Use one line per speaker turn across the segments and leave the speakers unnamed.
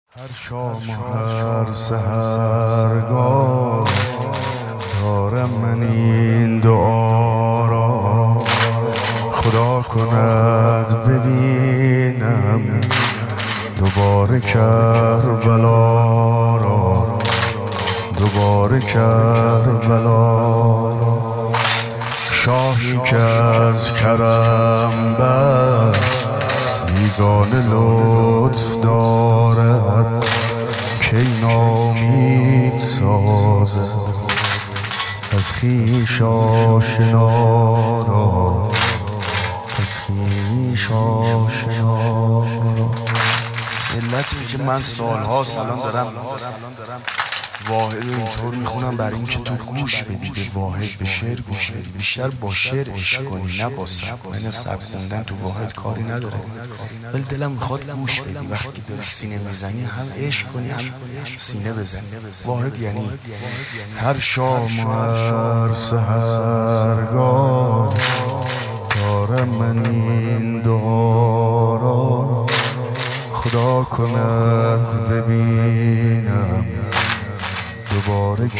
هر شام و هر سحرگاه دارم من این دعا را، خدا کند ببینم دوباره کربلا را، دوباره کربلا را. شاهی که از کرم بر بیگانه لطف دارد، کی نامید سازد از خویش آشنا را، از خویش آشنا را.
علت این که من سالها الان دارم واحد رو اینطور میخونم برای اینکه تو گوش بدی به واحد، به شعر گوش بدی، بیشتر با شعر عشق کنی نه با سبک. من سبک خوندن تو واحد کاری نداره، ولی دلم میخواد گوش بدی. وقتی داری سینه میزنی هم عشق کنی هم سینه بزنی. واحد یعنی
هر شام و هر سحرگاه دارم من این دعا را، خدا کند ببینم دوباره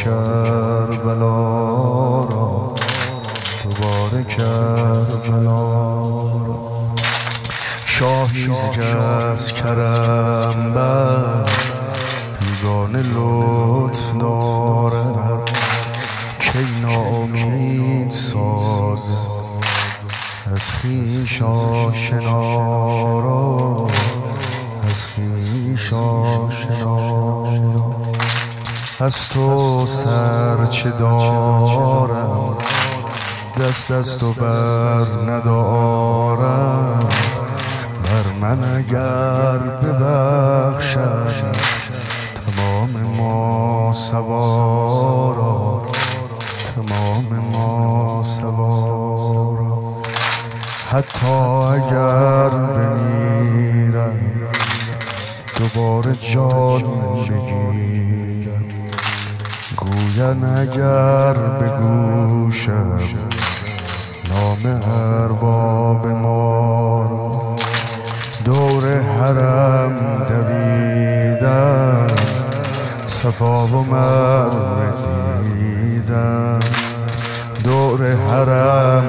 کربلا را، دوباره کربلا را. شاهی که از کرم بر بیگانه لطف دارد، کی ناامید سازد از خویش آشنا را، از خویش آشنا را. از تو سرچه دارم دست از تو بر ندارم، بر من اگر ببخشم تمام ما سوارا، تمام ما سوارا. حتی اگر بمیرم دوباره جان بگیرم، گوین اگر به گوشم نام ارباب ما را. دور حرم دویدم صفا و مروه دیدم، دور حرم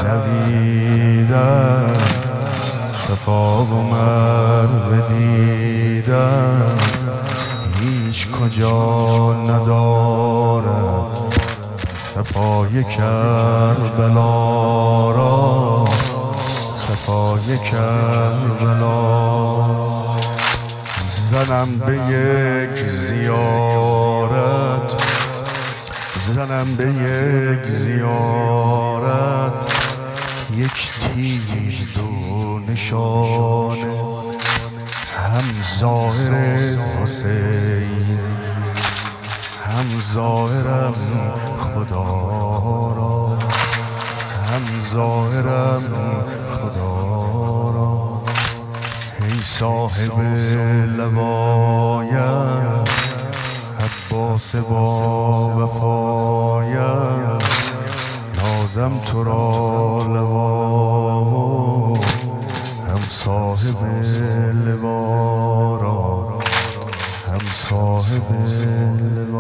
دویدم صفا و مروه دیدم. هیچ کجا ندارم صفای کربلا را، صفای کربلا. زنم به یک زیارت، زنم به یک زیارت، یک تیر دو نشانه، هم ظاهر حسین هم ظاهرم خدا را، هم ظاهرم خدا را. ای صاحب لوایم عباس با وفایم، نازم تو را لوا و هم صاحب لوا را، هم صاحب لوا.